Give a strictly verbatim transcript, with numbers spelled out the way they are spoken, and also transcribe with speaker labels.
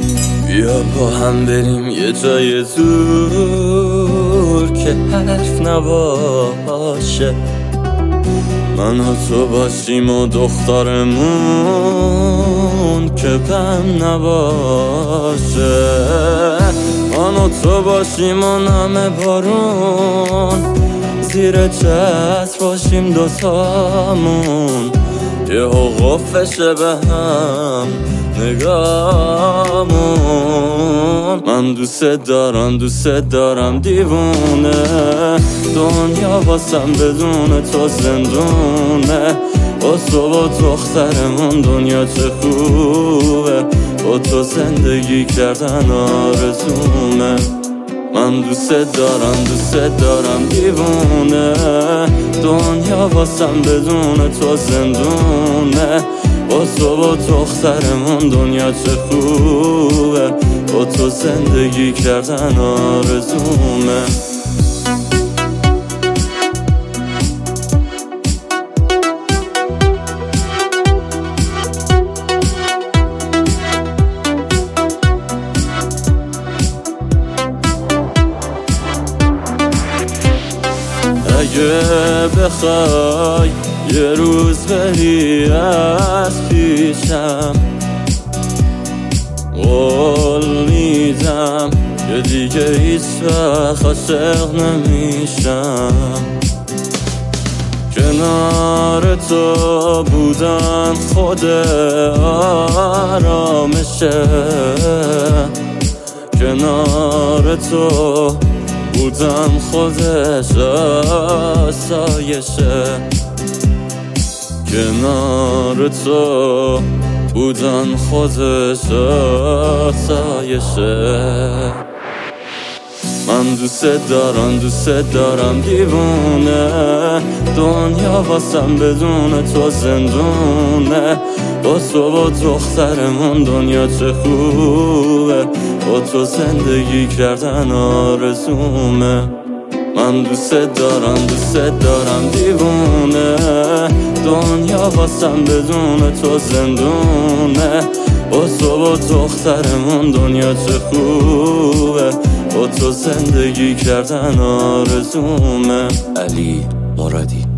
Speaker 1: بیا با هم بریم یه جای دور که حرف نباشه، من و تو باشیم و دخترمون که غم نباشه، من و تو باشیم و نم بارون زیر چتر باشیم دوتامون، یه حقوفشه به هم نگامون. من دوست دارم دوست دارم دیوونه، دنیا واسم بدون تو زندونه، با تو با دخترمون دنیا چه خوبه، با تو زندگی کردن آرزومه. من دوست دارم دوست دارم دیوونه، دنیا واسم بدون تو زندونه، با تو با دخترمون دنیا چه خوبه، با تو زندگی کردن آرزومه. اگه بخوای یه روز بری از پیشم، قول میدم که دیگه هیچ وقت عاشق نمیشم. کنار تو بودم خود آرامشه، کنار تو بودم خودش آسایشه، کنار تو بودم خودش آسایشه. من دوست دارم دوست دارم دیوونه، دنیا واسم بدون تو زندونه، با تو با دخترمون دنیا چه خوبه، با تو زندگی کردن آرزومه. من دوست دارم دوست دارم دیوونه، دنیا واسم بدون تو زندونه، با تو با دخترمون دنیا چه خوبه، با تو زندگی کردن آرزومه. علی مرادی.